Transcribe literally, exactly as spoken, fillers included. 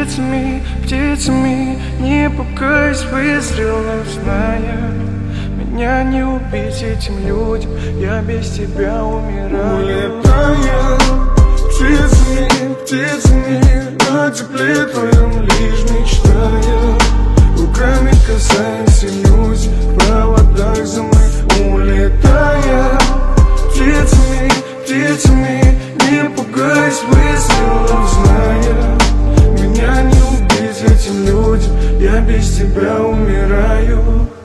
птицами, птицами. Не пугаясь выстрелов, зная, меня не убить этим людям, я без тебя умираю. Улетая птицами, птицами, о тепле твоем лишь мечтая. Руками касаясь иллюзий, в проводах замы. Улетая птицами, птицами, не пугаясь выстрелов, зная, меня не убить этим людям, я без тебя умираю.